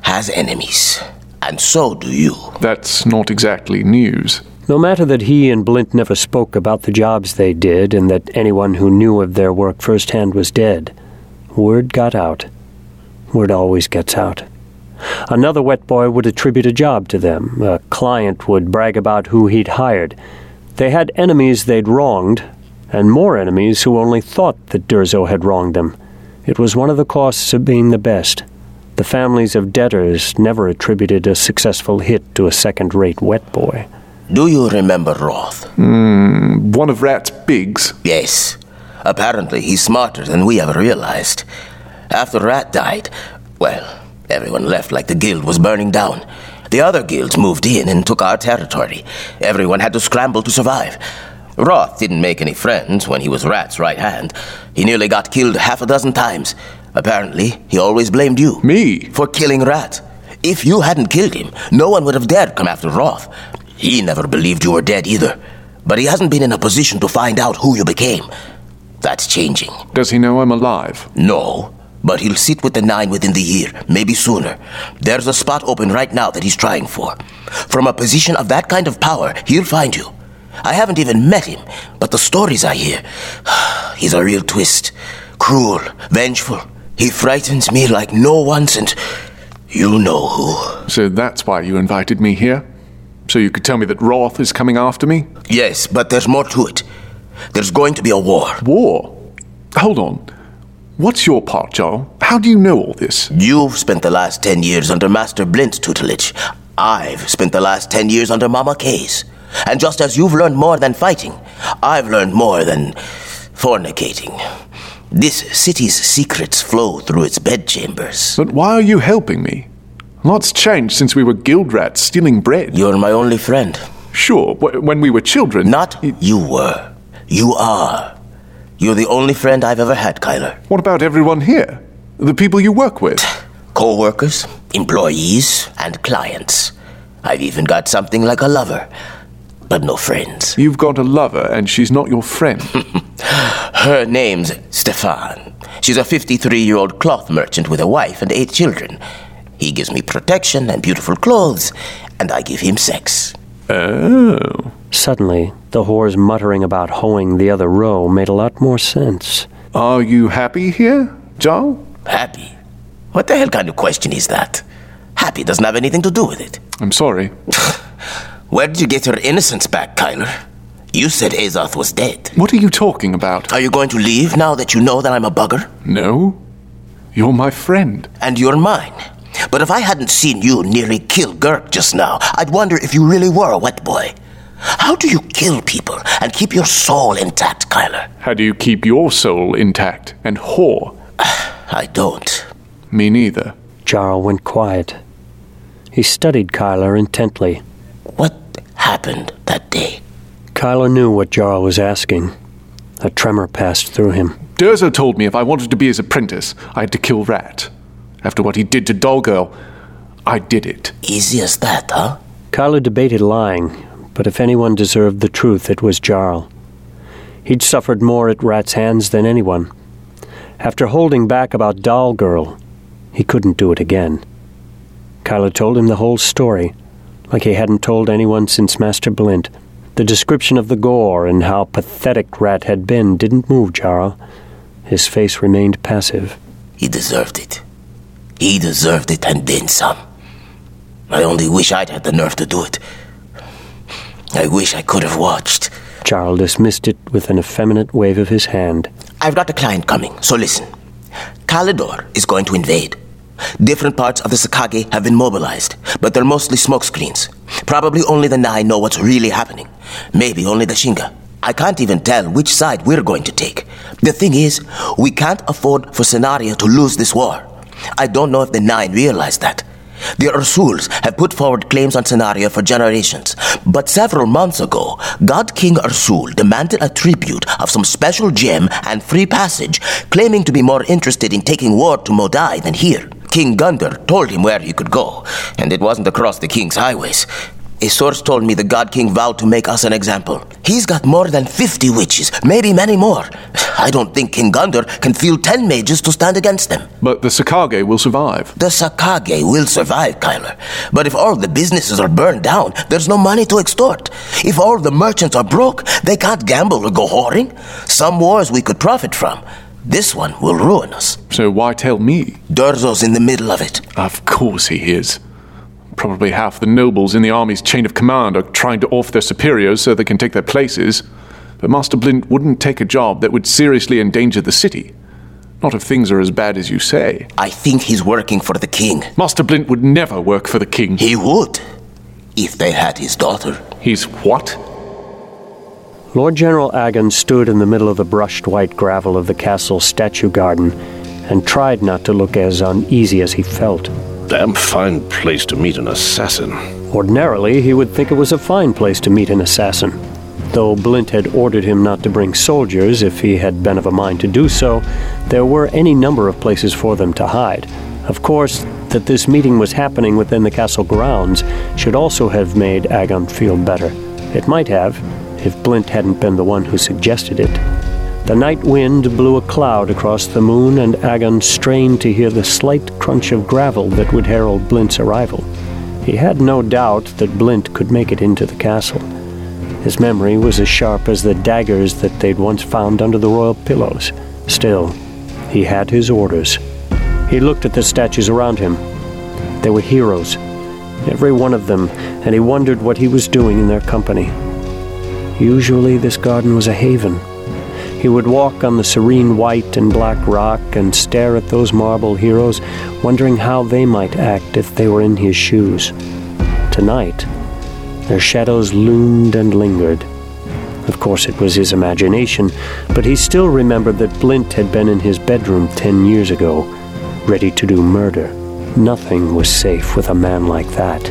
has enemies, and so do you. That's not exactly news. No matter that he and Blint never spoke about the jobs they did and that anyone who knew of their work firsthand was dead, word got out. Word always gets out. Another wet boy would attribute a job to them. A client would brag about who he'd hired. They had enemies they'd wronged, and more enemies who only thought that Durzo had wronged them. It was one of the costs of being the best. The families of debtors never attributed a successful hit to a second-rate wet boy. Do you remember Roth? Hmm, one of Rat's bigs? Yes. Apparently he's smarter than we ever realized. After Rat died, well, everyone left like the guild was burning down. The other guilds moved in and took our territory. Everyone had to scramble to survive. Roth didn't make any friends when he was Rat's right hand. He nearly got killed half a dozen times. Apparently, he always blamed you. Me? For killing Rat. If you hadn't killed him, no one would have dared come after Roth. He never believed you were dead either. But he hasn't been in a position to find out who you became. That's changing. Does he know I'm alive? No. But he'll sit with the Nine within the year, maybe sooner. There's a spot open right now that he's trying for. From a position of that kind of power, he'll find you. I haven't even met him, but the stories I hear, he's a real twist. Cruel, vengeful. He frightens me like no one since you know who. So that's why you invited me here? So you could tell me that Roth is coming after me? Yes, but there's more to it. There's going to be a war. War? Hold on. What's your part, Jarl? How do you know all this? You've spent the last ten years under Master Blint's tutelage. I've spent the last ten years under Mama Kay's. And just as you've learned more than fighting, I've learned more than fornicating. This city's secrets flow through its bedchambers. But why are you helping me? Lots changed since we were guild rats stealing bread. You're my only friend. Sure, w- when we were children... Not y- you were. You are. You're the only friend I've ever had, Kyler. What about everyone here? The people you work with? Co-workers, employees, and clients. I've even got something like a lover. But no friends. You've got a lover, and she's not your friend. Her name's Stefan. She's a fifty-three-year-old cloth merchant with a wife and eight children. He gives me protection and beautiful clothes, and I give him sex. Oh. Suddenly, the whore's muttering about hoeing the other row made a lot more sense. Are you happy here, Jarl? Happy? What the hell kind of question is that? Happy doesn't have anything to do with it. I'm sorry. Where did you get your innocence back, Kyler? You said Azoth was dead. What are you talking about? Are you going to leave now that you know that I'm a bugger? No. You're my friend. And you're mine. But if I hadn't seen you nearly kill Gurk just now, I'd wonder if you really were a wet boy. How do you kill people and keep your soul intact, Kyler? How do you keep your soul intact and whore? I don't. Me neither. Jarl went quiet. He studied Kyler intently. What happened that day? Kyler knew what Jarl was asking. A tremor passed through him. Durzo told me if I wanted to be his apprentice, I had to kill Rat. After what he did to Dolgirl, I did it. Easy as that, huh? Kyler debated lying, but if anyone deserved the truth, it was Jarl. He'd suffered more at Rat's hands than anyone. After holding back about Dolgirl, he couldn't do it again. Kyler told him the whole story, like he hadn't told anyone since Master Blint. The description of the gore and how pathetic Rat had been didn't move Jarl. His face remained passive. He deserved it. He deserved it and then some. I only wish I'd had the nerve to do it. I wish I could have watched. Jarl dismissed it with an effeminate wave of his hand. I've got a client coming, so listen. Kalidor is going to invade. Different parts of the Sakage have been mobilized, but they're mostly smokescreens. Probably only the Nine know what's really happening. Maybe only the Shinga. I can't even tell which side we're going to take. The thing is, we can't afford for Cenaria to lose this war. I don't know if the Nine realize that. The Ursuls have put forward claims on Cenaria for generations, but several months ago, God King Ursul demanded a tribute of some special gem and free passage, claiming to be more interested in taking war to Modai than here. King Gunder told him where he could go, and it wasn't across the king's highways. A source told me the God King vowed to make us an example. He's got more than fifty witches, maybe many more. I don't think King Gundor can field ten mages to stand against them. But the Sakage will survive. The Sakage will survive, Kyler. But if all the businesses are burned down, there's no money to extort. If all the merchants are broke, they can't gamble or go whoring. Some wars we could profit from. This one will ruin us. So why tell me? Durzo's in the middle of it. Of course he is. Probably half the nobles in the army's chain of command are trying to off their superiors so they can take their places. But Master Blint wouldn't take a job that would seriously endanger the city. Not if things are as bad as you say. I think he's working for the king. Master Blint would never work for the king. He would, if they had his daughter. He's what? Lord General Agon stood in the middle of the brushed white gravel of the castle's statue garden and tried not to look as uneasy as he felt. Damn fine place to meet an assassin. Ordinarily, he would think it was a fine place to meet an assassin. Though Blint had ordered him not to bring soldiers if he had been of a mind to do so, there were any number of places for them to hide. Of course, that this meeting was happening within the castle grounds should also have made Agon feel better. It might have, if Blint hadn't been the one who suggested it. The night wind blew a cloud across the moon, and Agon strained to hear the slight crunch of gravel that would herald Blint's arrival. He had no doubt that Blint could make it into the castle. His memory was as sharp as the daggers that they'd once found under the royal pillows. Still, he had his orders. He looked at the statues around him. They were heroes, every one of them, and he wondered what he was doing in their company. Usually this garden was a haven. He would walk on the serene white and black rock and stare at those marble heroes, wondering how they might act if they were in his shoes. Tonight, their shadows loomed and lingered. Of course, it was his imagination, but he still remembered that Blint had been in his bedroom ten years ago, ready to do murder. Nothing was safe with a man like that.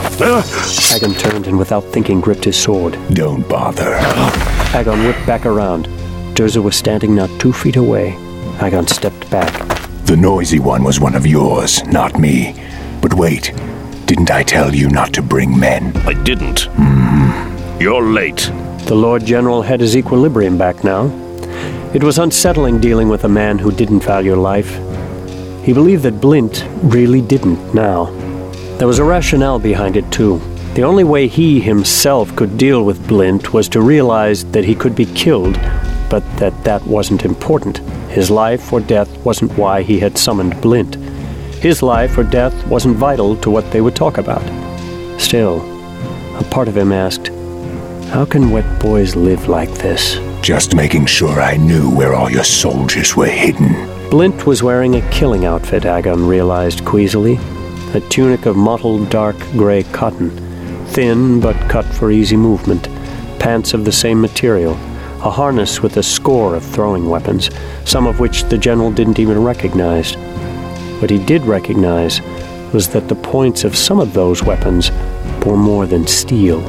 Agon turned and without thinking gripped his sword. Don't bother. Agon whipped back around. Durza was standing not two feet away. Agon stepped back. The noisy one was one of yours, not me. But wait, didn't I tell you not to bring men? I didn't. Mm. You're late. The Lord General had his equilibrium back now. It was unsettling dealing with a man who didn't value life. He believed that Blint really didn't now. There was a rationale behind it, too. The only way he himself could deal with Blint was to realize that he could be killed, but that that wasn't important. His life or death wasn't why he had summoned Blint. His life or death wasn't vital to what they would talk about. Still, a part of him asked, how can wet boys live like this? Just making sure I knew where all your soldiers were hidden. Blint was wearing a killing outfit, Agon realized queasily. A tunic of mottled dark gray cotton, thin but cut for easy movement, pants of the same material, a harness with a score of throwing weapons, some of which the general didn't even recognize. What he did recognize was that the points of some of those weapons bore more than steel.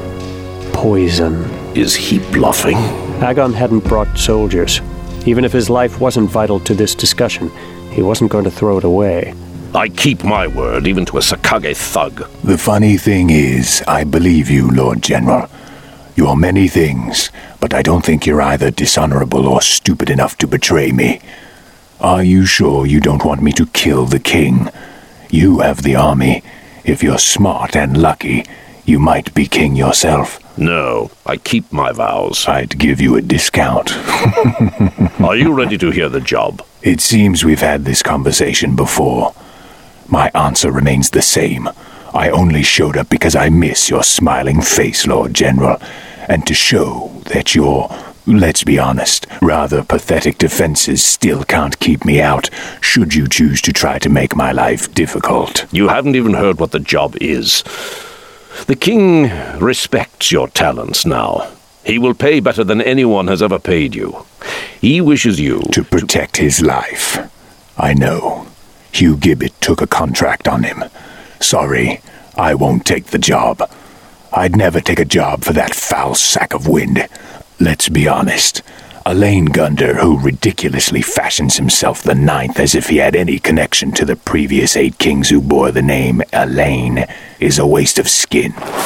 Poison. Is he bluffing? Agon hadn't brought soldiers. Even if his life wasn't vital to this discussion, he wasn't going to throw it away. I keep my word, even to a Sakage thug. The funny thing is, I believe you, Lord General. You're many things, but I don't think you're either dishonorable or stupid enough to betray me. Are you sure you don't want me to kill the king? You have the army. If you're smart and lucky, you might be king yourself. No, I keep my vows. I'd give you a discount. Are you ready to hear the job? It seems we've had this conversation before. My answer remains the same. I only showed up because I miss your smiling face, Lord General, and to show that your, let's be honest, rather pathetic defenses still can't keep me out, should you choose to try to make my life difficult. You haven't even heard what the job is. The king respects your talents now. He will pay better than anyone has ever paid you. He wishes you to protect his life. I know. Hugh Gibbet took a contract on him. Sorry, I won't take the job. I'd never take a job for that foul sack of wind. Let's be honest. Alain Gundor, who ridiculously fashions himself the ninth as if he had any connection to the previous eight kings who bore the name Alain, is a waste of skin.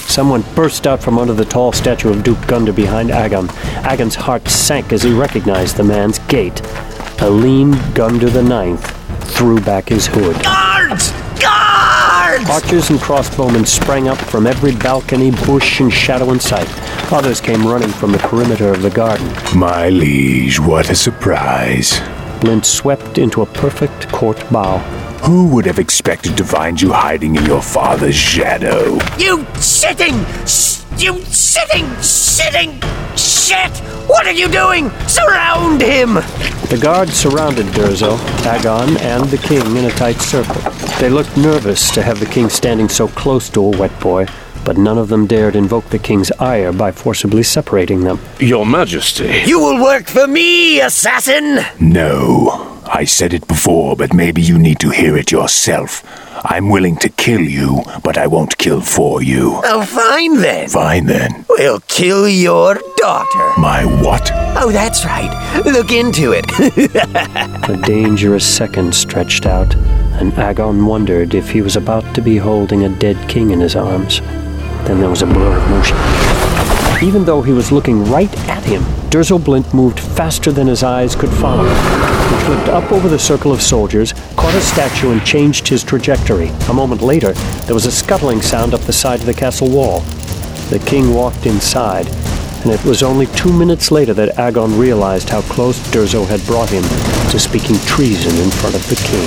Someone burst out from under the tall statue of Duke Gunder behind Agon. Agon's heart sank as he recognized the man's gait. Aline Gunder the Ninth threw back his hood. Guards! Guards! Archers and crossbowmen sprang up from every balcony, bush, and shadow in sight. Others came running from the perimeter of the garden. My liege, what a surprise. Blint swept into a perfect court bow. Who would have expected to find you hiding in your father's shadow? You sitting! You sitting! Sitting! Shit! What are you doing? Surround him! The guards surrounded Durzo, Agon, and the king in a tight circle. They looked nervous to have the king standing so close to a wet boy, but none of them dared invoke the king's ire by forcibly separating them. Your Majesty. You will work for me, assassin! No. I said it before, but maybe you need to hear it yourself. I'm willing to kill you, but I won't kill for you. Oh, fine then. Fine then. We'll kill your daughter. My what? Oh, that's right. Look into it. A dangerous second stretched out, and Agon wondered if he was about to be holding a dead king in his arms. Then there was a blur of motion. Even though he was looking right at him, Durzo Blint moved faster than his eyes could follow. He flipped up over the circle of soldiers, caught a statue, and changed his trajectory. A moment later, there was a scuttling sound up the side of the castle wall. The king walked inside, and it was only two minutes later that Agon realized how close Durzo had brought him to speaking treason in front of the king.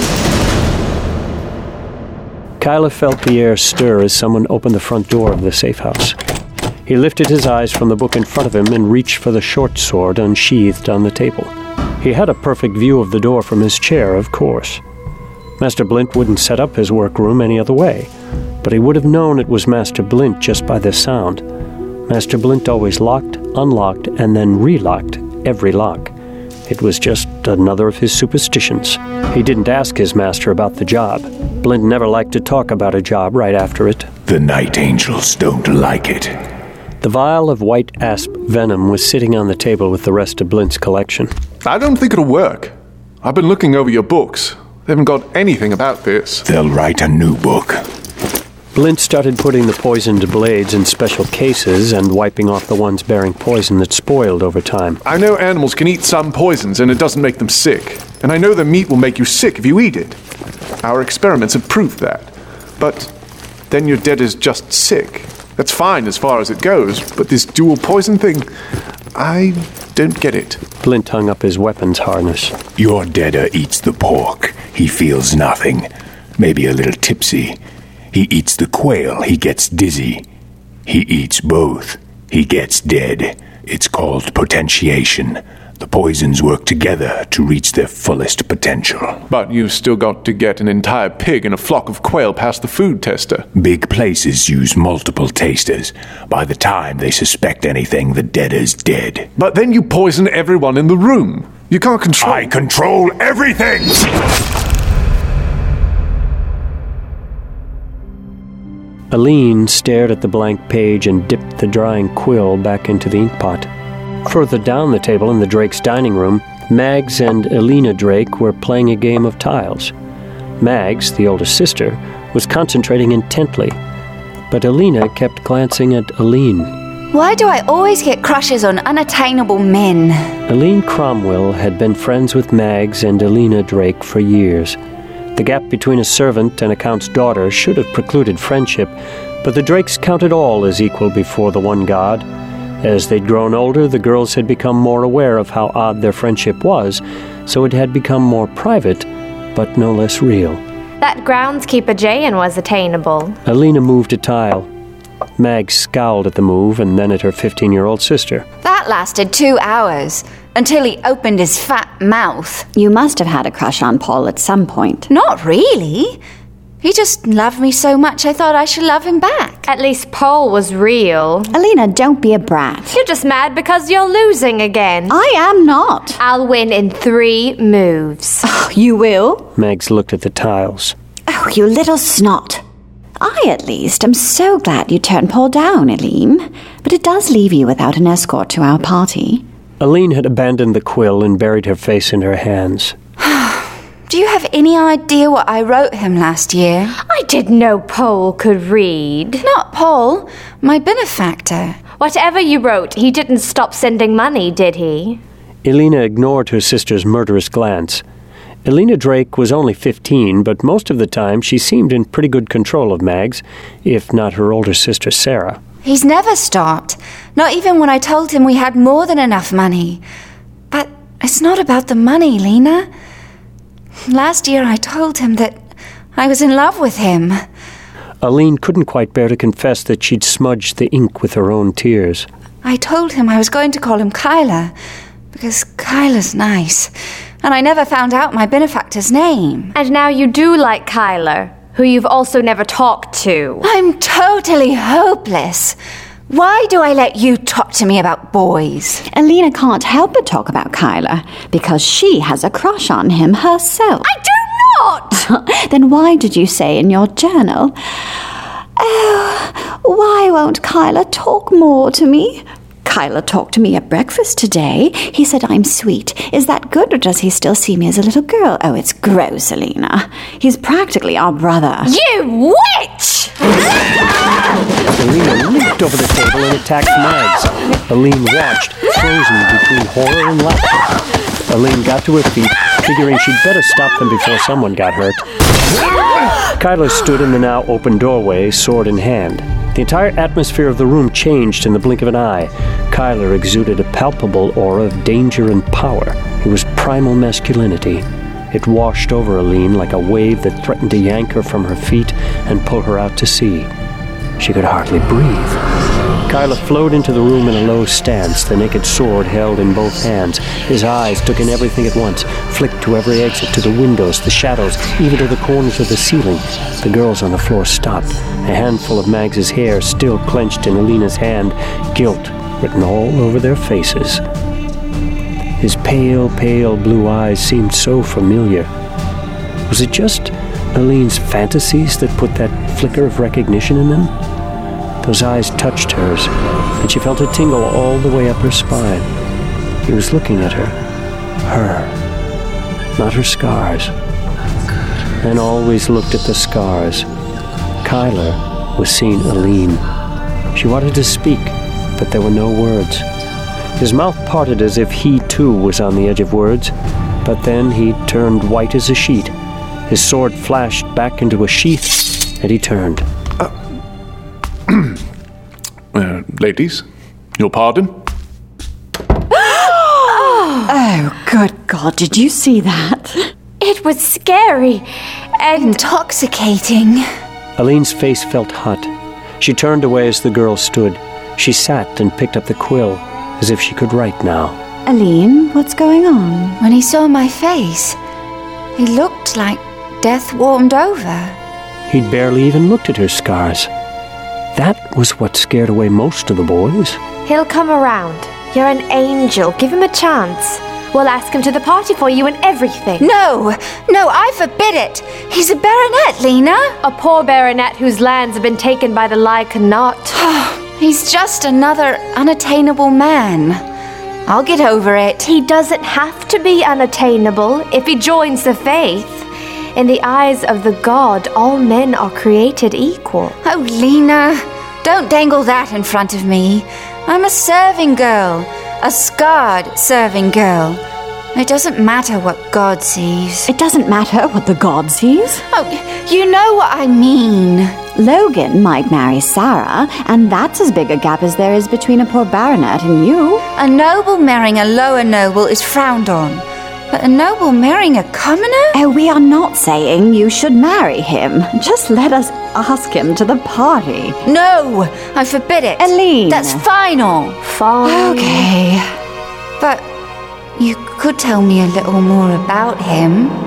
Kyla felt the air stir as someone opened the front door of the safe house. He lifted his eyes from the book in front of him and reached for the short sword unsheathed on the table. He had a perfect view of the door from his chair, of course. Master Blint wouldn't set up his workroom any other way, but he would have known it was Master Blint just by the sound. Master Blint always locked, unlocked, and then relocked every lock. It was just another of his superstitions. He didn't ask his master about the job. Blint never liked to talk about a job right after it. The Night Angels don't like it. The vial of white asp venom was sitting on the table with the rest of Blint's collection. I don't think it'll work. I've been looking over your books. They haven't got anything about this. They'll write a new book. Blint started putting the poisoned blades in special cases and wiping off the ones bearing poison that spoiled over time. I know animals can eat some poisons and it doesn't make them sick. And I know the meat will make you sick if you eat it. Our experiments have proved that. But then your dead is just sick. That's fine as far as it goes, but this dual poison thing, I don't get it. Blint hung up his weapons harness. Your deader eats the pork. He feels nothing. Maybe a little tipsy. He eats the quail. He gets dizzy. He eats both. He gets dead. It's called potentiation. The poisons work together to reach their fullest potential. But you've still got to get an entire pig and a flock of quail past the food tester. Big places use multiple tasters. By the time they suspect anything, the deader's dead. But then you poison everyone in the room. You can't control... I control everything! Aline stared at the blank page and dipped the drying quill back into the inkpot. Further down the table in the Drake's dining room, Mags and Elena Drake were playing a game of tiles. Mags, the older sister, was concentrating intently, but Elena kept glancing at Aline. Why do I always get crushes on unattainable men? Aline Cromwell had been friends with Mags and Elena Drake for years. The gap between a servant and a count's daughter should have precluded friendship, but the Drakes counted all as equal before the one god. As they'd grown older, the girls had become more aware of how odd their friendship was, so it had become more private, but no less real. That groundskeeper Jayan was attainable. Elena moved a tile. Mag scowled at the move and then at her fifteen-year-old sister. That lasted two hours, until he opened his fat mouth. You must have had a crush on Paul at some point. Not really. He just loved me so much I thought I should love him back. At least Paul was real. Alina, don't be a brat. You're just mad because you're losing again. I am not. I'll win in three moves. Oh, you will? Mags looked at the tiles. Oh, you little snot. I, at least, am so glad you turned Paul down, Elim. But it does leave you without an escort to our party. Aline had abandoned the quill and buried her face in her hands. Do you have any idea what I wrote him last year? I didn't know Paul could read. Not Paul, my benefactor. Whatever you wrote, he didn't stop sending money, did he? Elena ignored her sister's murderous glance. Elena Drake was only fifteen, but most of the time she seemed in pretty good control of Mags, if not her older sister Sarah. He's never stopped. Not even when I told him we had more than enough money. But it's not about the money, Lena. Last year I told him that I was in love with him. Aline couldn't quite bear to confess that she'd smudged the ink with her own tears. I told him I was going to call him Kyler, because Kyler's nice, and I never found out my benefactor's name. And now you do like Kyler, who you've also never talked to. I'm totally hopeless. Why do I let you talk to me about boys? Elena can't help but talk about Kyler, because she has a crush on him herself. I do not! Then why did you say in your journal, "Oh, why won't Kyler talk more to me? Kyler talked to me at breakfast today. He said I'm sweet. Is that good, or does he still see me as a little girl? Oh, it's gross, Elena. He's practically our brother." You witch! Elena leaped over the table and attacked Mags. Aline watched, frozen between horror and laughter. Aline got to her feet, figuring she'd better stop them before someone got hurt. Kyler stood in the now open doorway, sword in hand. The entire atmosphere of the room changed in the blink of an eye. Kyler exuded a palpable aura of danger and power. It was primal masculinity. It washed over Aline like a wave that threatened to yank her from her feet and pull her out to sea. She could hardly breathe. Kyler flowed into the room in a low stance, the naked sword held in both hands. His eyes took in everything at once, flicked to every exit, to the windows, the shadows, even to the corners of the ceiling. The girls on the floor stopped, a handful of Mags's hair still clenched in Elena's hand, guilt written all over their faces. His pale, pale blue eyes seemed so familiar. Was it just Aline's fantasies that put that flicker of recognition in them? Those eyes touched hers, and she felt a tingle all the way up her spine. He was looking at her. Her. Not her scars. And always looked at the scars. Kyler was seeing Aline. She wanted to speak, but there were no words. His mouth parted as if he too was on the edge of words, but then he turned white as a sheet. His sword flashed back into a sheath, and he turned. Uh, ladies, your pardon? Oh, good God, did you see that? It was scary and intoxicating. Aline's face felt hot. She turned away as the girl stood. She sat and picked up the quill, as if she could write now. Aline, what's going on? When he saw my face, he looked like death warmed over. He'd barely even looked at her scars. That was what scared away most of the boys. He'll come around. You're an angel. Give him a chance. We'll ask him to the party for you and everything. No, no, I forbid it. He's a baronet, Lena. A poor baronet whose lands have been taken by the Lycanot. He's just another unattainable man. I'll get over it. He doesn't have to be unattainable if he joins the faith. In the eyes of the god, all men are created equal. Oh, Lena, don't dangle that in front of me. I'm a serving girl, a scarred serving girl. It doesn't matter what God sees. It doesn't matter what the god sees? Oh, you know what I mean. Logan might marry Sarah, and that's as big a gap as there is between a poor baronet and you. A noble marrying a lower noble is frowned on. But a noble marrying a commoner? Oh, we are not saying you should marry him. Just let us ask him to the party. No, I forbid it. Aline. That's final. Fine. Okay. But you could tell me a little more about him.